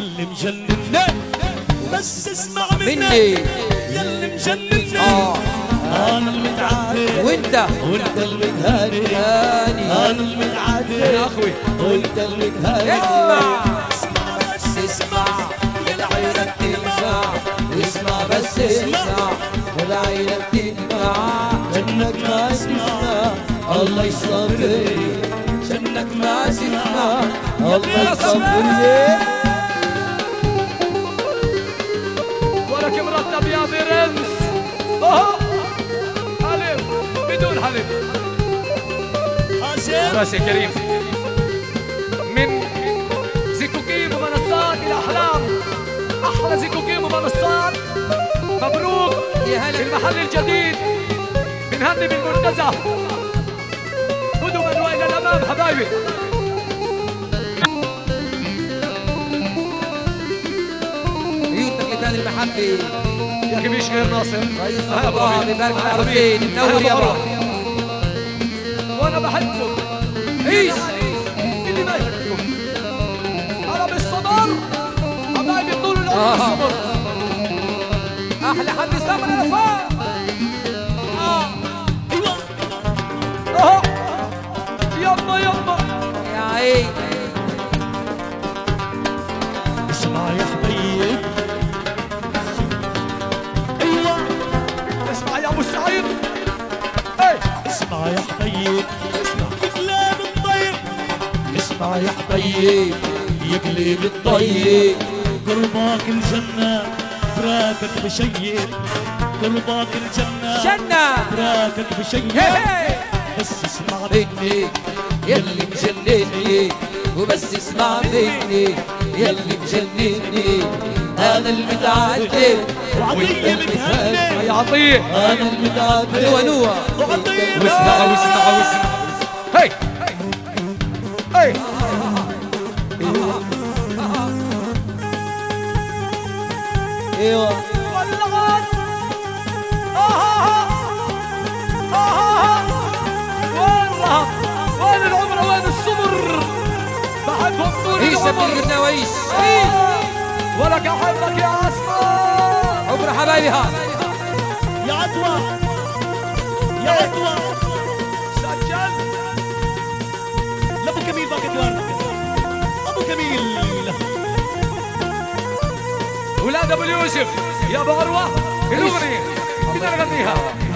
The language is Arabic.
يلي مجنني بس اسمع مني يلي مجنني انا المتعدي وانت المتهاني انا المتعدي يا اخوي وانت المتهاني اسمع بس اسمع العيلة بتنفع اسمع بس اسمع العيلة بتنفع جنك ما تسمع الله يصبرني جنك ما تسمع الله يصبرني ولك مرتب يا برنس حليب بدون حليب بس يا كريم من زيكوكيم ومنصات الأحلام أحلى زيكوكيم ومنصات مبروك يا هلا المحل الجديد بنهني بالمنتزه قدما وإلى الأمام حبايبي عيونك لتاني المحبة يا أخي مش غير ناصر رئيس الله ببارك العروسين منور يابا وأنا بحبكم عيش اللي ما يحبكم أنا بالصبر حبايبي طول العمر بالصبر أحلى حد صبر عرفات يما يما يا عيني اسمع يا حبيب ايوه اسمع يا ابو سعيد اي اسمع يا حبيب اسمع كلام الطيب اسمع يا حبيب يقلب الطيب قرباك الجنة براكك بشيب قرباك الجنة جنة براكك بشيب هي بس اسمع مني يلي مجنني وبس اسمع مني يلي مجنني انا المتعدي وعطية متهني يا عطيه انا المتعدي نوى نوى وعطية واسمع هي هي ايوه ولعت وين رهب وين العمر وين الصبر بحبهم طول عيش العمر بتلقنا وعيش ولك احبك يا اسماء عمر حبايبي هذا يا عطوة يا عطوة سجل لابو كميل باقي دوار ابو كميل ولاد ابو يوسف يا ابو عروه الاغنيه بدنا نغنيها